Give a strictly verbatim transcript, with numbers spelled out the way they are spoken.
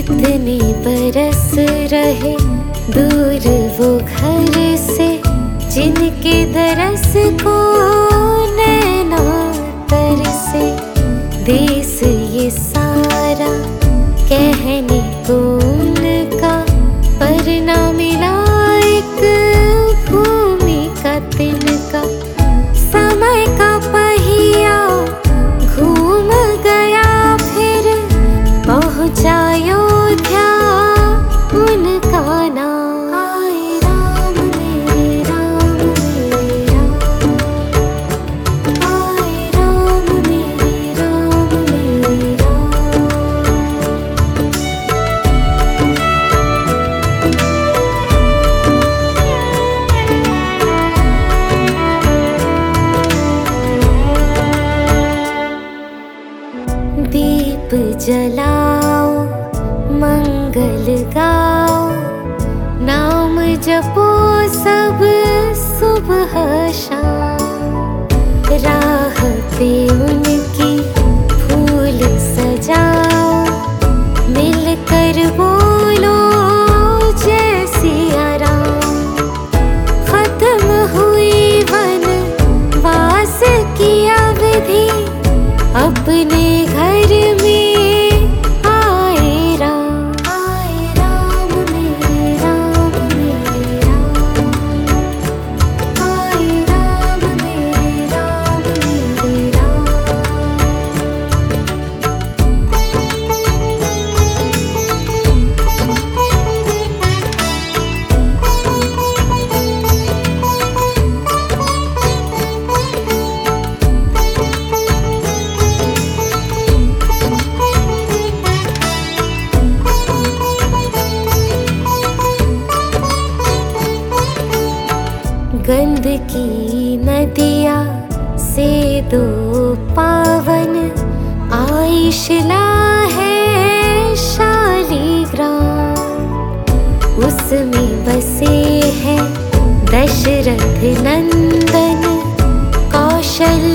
कितने बरस रहे दूर वो घर से, जिनके दरस को नैना तरसे। देश ये सारा कहने को उनका, पर ना मिला एक भूमि का तिनका। समय का पहिया घूम गया फिर पहुँचा अयोध्या उनका नाम। आए राम मेरे राम मेरे राम, आए राम मेरे राम मेरे राम। दीप जलाओ मंगल गाओ, नाम जपो सब सुबह शाम। राह पे उनकी फूल सजाओ, मिलकर बोलो जय सिया राम। खत्म हुई वनवास की अवधि, अपने घर में आए राम। आए राम मेरे राम मेरे राम, आए राम मेरे राम मेरे राम। गंध की नदिया से दो पावन, आइशला है शालिग्राम। उसमें बसे हैं दशरथ नंदन कौशल